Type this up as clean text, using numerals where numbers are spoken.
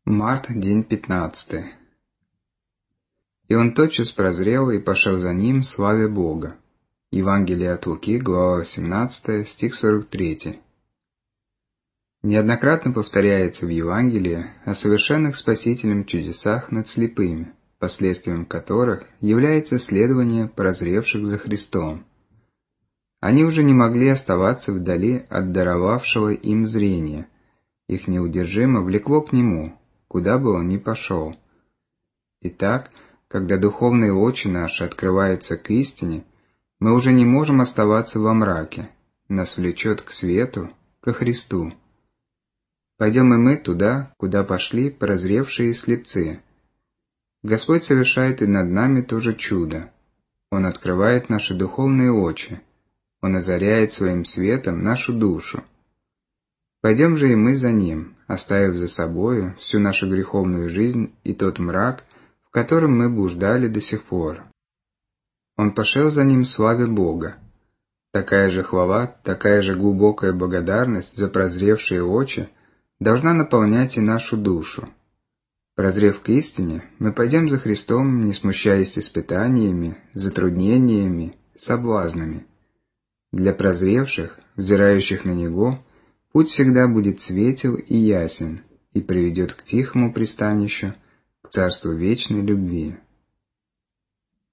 Март, день 15. И он тотчас прозрел и пошел за ним, славя Бога. Евангелие от Луки, глава 18, стих 43. Неоднократно повторяется в Евангелии о совершенных Спасителем чудесах над слепыми, последствием которых является следование прозревших за Христом. Они уже не могли оставаться вдали от даровавшего им зрения. Их неудержимо влекло к Нему, куда бы он ни пошел. Итак, когда духовные очи наши открываются к истине, мы уже не можем оставаться во мраке, нас влечет к свету, ко Христу. Пойдем и мы туда, куда пошли прозревшие слепцы. Господь совершает и над нами то же чудо. Он открывает наши духовные очи, Он озаряет своим светом нашу душу. Пойдем же и мы за Ним, оставив за собою всю нашу греховную жизнь и тот мрак, в котором мы блуждали до сих пор. Он пошел за Ним, славя Бога. Такая же хвала, такая же глубокая благодарность за прозревшие очи должна наполнять и нашу душу. Прозрев к истине, мы пойдем за Христом, не смущаясь испытаниями, затруднениями, соблазнами. Для прозревших, взирающих на Него, путь всегда будет светел и ясен и приведет к тихому пристанищу, к царству вечной любви.